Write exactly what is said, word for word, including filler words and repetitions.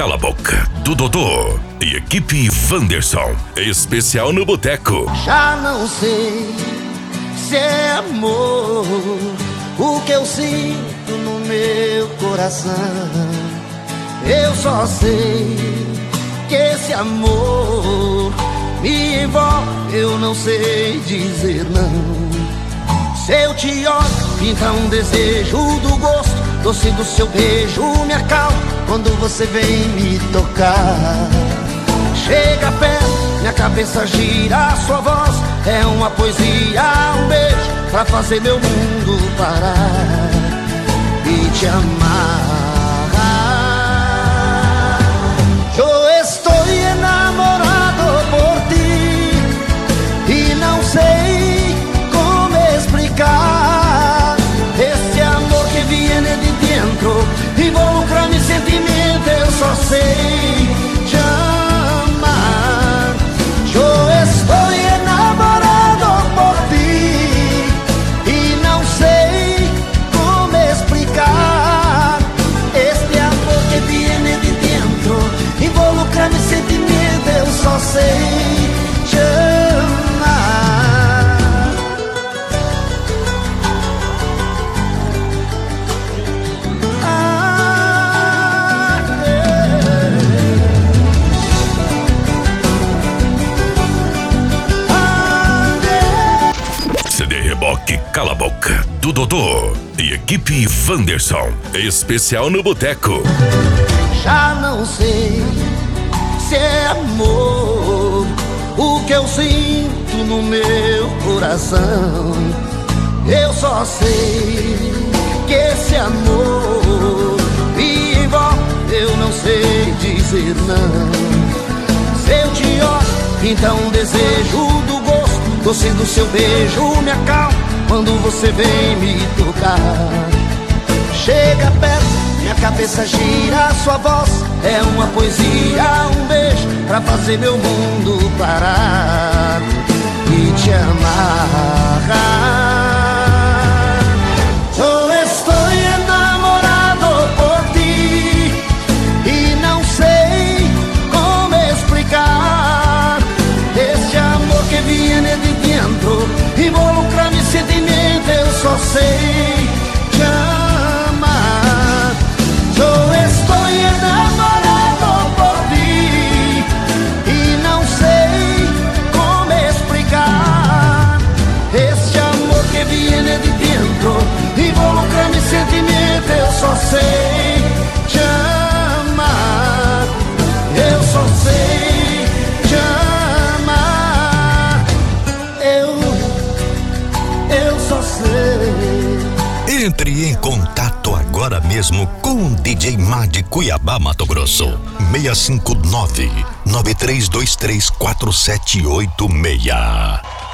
Cala a Boca, do Dodô e equipe Wanderson, especial no Boteco. Já não sei se é amor o que eu sinto no meu coração. Eu só sei que esse amor me envolve, eu não sei dizer não. Se eu te olho, pinta um desejo do gosto doce do seu beijo, me acalma quando você vem me tocar. Chega perto, minha cabeça gira, a sua voz é uma poesia, um beijo pra fazer meu mundo parar e te amar. Eu estou enamorado por ti e não sei como explicar esse amor que viene de dentro, involucra mi sentimento, eu só sei te amar. Eu estou enamorado por ti e não sei como explicar este amor que viene de dentro, involucra mi sentimento, eu só sei te amar. Ah, yeah. Ah, yeah. C D Reboque Cala a Boca, do Dodô e equipe Wanderson, especial no Boteco. Já não sei se é amor o que eu sinto no meu coração. Eu só sei que esse amor me envolve, eu não sei dizer não. Se eu te olho, então um desejo do gosto doce do seu beijo, me acalma quando você vem me tocar. Chega perto, minha cabeça gira, a sua voz é uma poesia, um beijo pra fazer meu mundo parar e te amar. Eu estou enamorado por ti e não sei como explicar esse amor que viene de dentro, involucra mi sentimento, eu só sei te amar. Eu estou enamorado por ti e não sei como explicar esse amor que viene de dentro, involucra mi sentimento, eu só sei te amar. Eu só sei te amar. Eu, eu só sei. Entre em contato agora mesmo com o D J Má de Cuiabá, Mato Grosso. seis cinco nove, nove três dois três, quatro sete oito seis.